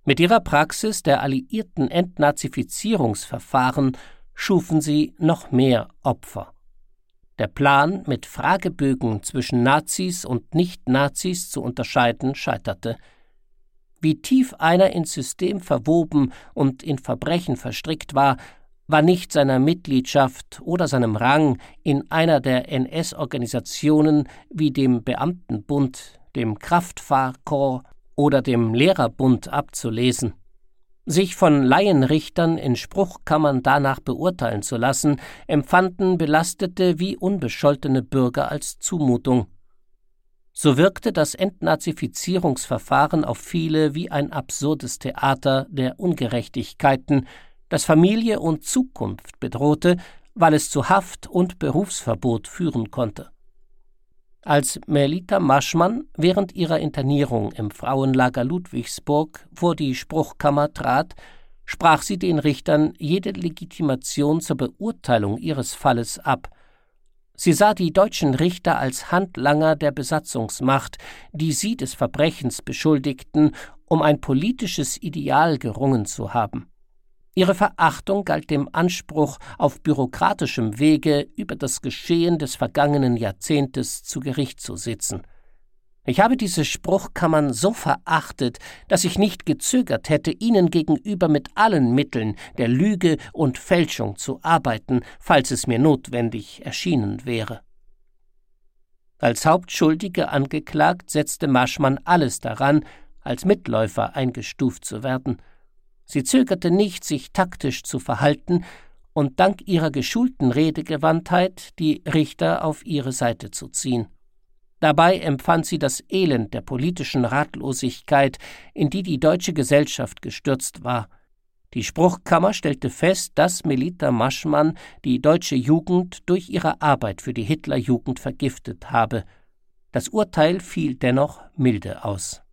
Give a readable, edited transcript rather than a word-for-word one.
Mit ihrer Praxis der alliierten Entnazifizierungsverfahren schufen sie noch mehr Opfer. Der Plan, mit Fragebögen zwischen Nazis und Nicht-Nazis zu unterscheiden, scheiterte. Wie tief einer ins System verwoben und in Verbrechen verstrickt war nicht seiner Mitgliedschaft oder seinem Rang in einer der NS-Organisationen wie dem Beamtenbund, dem Kraftfahrkorps oder dem Lehrerbund abzulesen. Sich von Laienrichtern in Spruchkammern danach beurteilen zu lassen, empfanden belastete wie unbescholtene Bürger als Zumutung. So wirkte das Entnazifizierungsverfahren auf viele wie ein absurdes Theater der Ungerechtigkeiten, das Familie und Zukunft bedrohte, weil es zu Haft und Berufsverbot führen konnte. Als Melita Maschmann während ihrer Internierung im Frauenlager Ludwigsburg vor die Spruchkammer trat, sprach sie den Richtern jede Legitimation zur Beurteilung ihres Falles ab. Sie sah die deutschen Richter als Handlanger der Besatzungsmacht, die sie des Verbrechens beschuldigten, um ein politisches Ideal gerungen zu haben. Ihre Verachtung galt dem Anspruch, auf bürokratischem Wege über das Geschehen des vergangenen Jahrzehntes zu Gericht zu sitzen. Ich habe diese Spruchkammern so verachtet, dass ich nicht gezögert hätte, ihnen gegenüber mit allen Mitteln der Lüge und Fälschung zu arbeiten, falls es mir notwendig erschienen wäre. Als Hauptschuldige angeklagt, setzte Maschmann alles daran, als Mitläufer eingestuft zu werden. Sie zögerte nicht, sich taktisch zu verhalten und dank ihrer geschulten Redegewandtheit die Richter auf ihre Seite zu ziehen. Dabei empfand sie das Elend der politischen Ratlosigkeit, in die die deutsche Gesellschaft gestürzt war. Die Spruchkammer stellte fest, dass Melita Maschmann die deutsche Jugend durch ihre Arbeit für die Hitlerjugend vergiftet habe. Das Urteil fiel dennoch milde aus.